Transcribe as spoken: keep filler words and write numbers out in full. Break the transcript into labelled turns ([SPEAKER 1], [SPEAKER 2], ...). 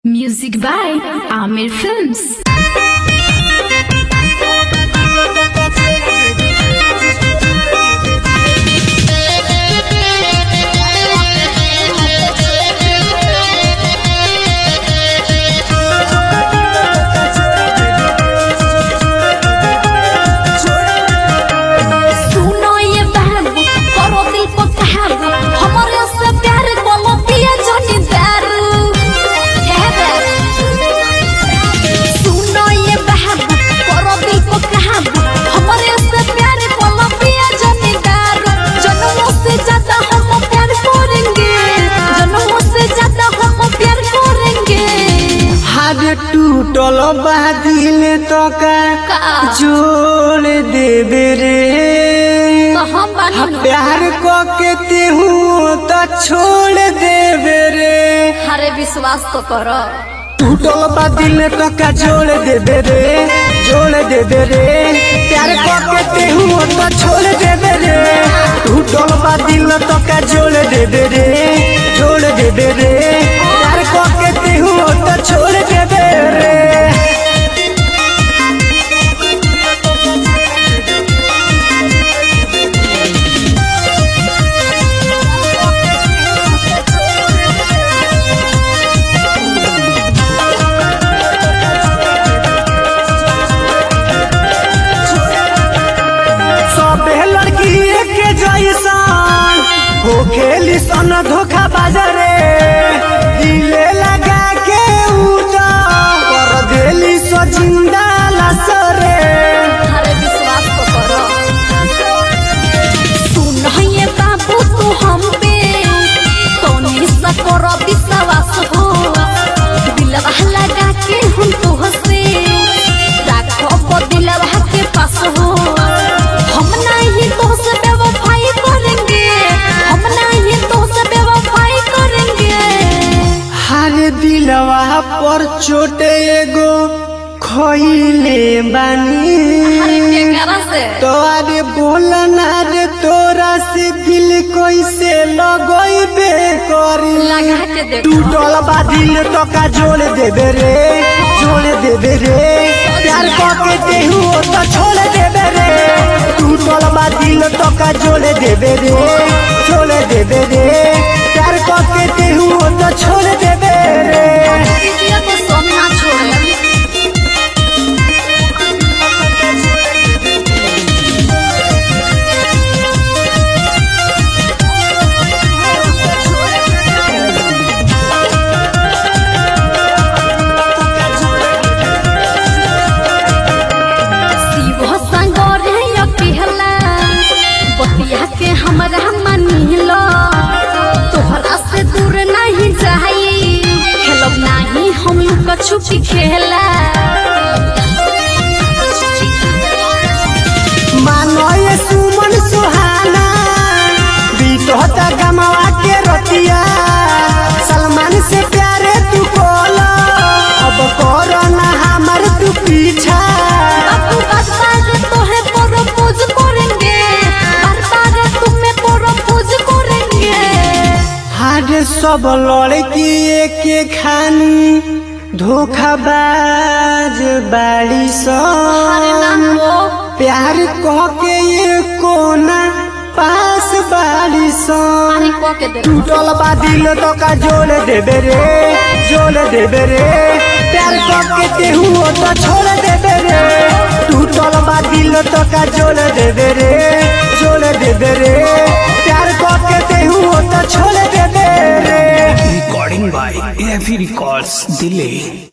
[SPEAKER 1] Music by Amir Films.
[SPEAKER 2] टूटल बादिल तो का जोड़ देबे रे प्यार को के तेहू तो छोड़ देबे रे।
[SPEAKER 3] अरे विश्वास तो करो।
[SPEAKER 2] टूटल बादिल तो का जोड़ देबे रे जोड़ देबे रे प्यार को के तेहू तो छोड़ देबे रे। टूटल बादिल तो का जोड़ देबे रे जोड़ देबे रे प्यार को के तेहू तो छोड़ देबे रे। हो खेली सन धोखा बाजारे दिले लगा के उजा कर देली सो जिंदा लसरे।
[SPEAKER 3] अरे विश्वास तो करो। सुन ये बाबू तू हम पे तो निस्सा करो विश्वास हो दिलवा लगा के हम तो हंसे राखो दिलवा के पास हो हम नहीं तो से बेवफाई करेंगे हम नहीं तो से बेवफाई करेंगे।
[SPEAKER 2] हर दिलवा पर चोटे एगो खोइले बानी तो अरे बोलना रे तोरा से दिल कैसे लगइबे करी
[SPEAKER 3] लगा के देखो।
[SPEAKER 2] टूटल बा दिल तो का जोड़ देबे रे जोड़ देबे रे प्यार को के तेहू तो छोड़ देबे रे। टूटल बा दिल तो का जोड़ देबे रे छोड़ देबे रे प्यार को के तेहू तो छोड़ देबे रे।
[SPEAKER 3] हमरा मनीलो तोहरा से दूर नहीं जाई खेलब नहीं हम कछु की खेला।
[SPEAKER 2] मानो ये सुमन सुहाना बीतोता गमवा के रतिया सलमान से प्यारे तू बोला अब करो ना हमर तू पीछा।
[SPEAKER 3] अब बार तो है प्रपोज करेंगे
[SPEAKER 2] सब लड़की एक खानी धोखाबाज बाड़ी सन प्यार कह के ये कोना पास बाड़ी सन। टूटल बा दिल तो का जोड़ देबे रे जोड़ देबे रे प्यार कह के तेहू तो छोड़ देबे रे। टूटल बा दिल तो का जोड़ देबे रे जोड़ देबे रे प्यार कह के तेहू तो छोड़ देबे रे।
[SPEAKER 4] Recording by A F E Records, Delhi.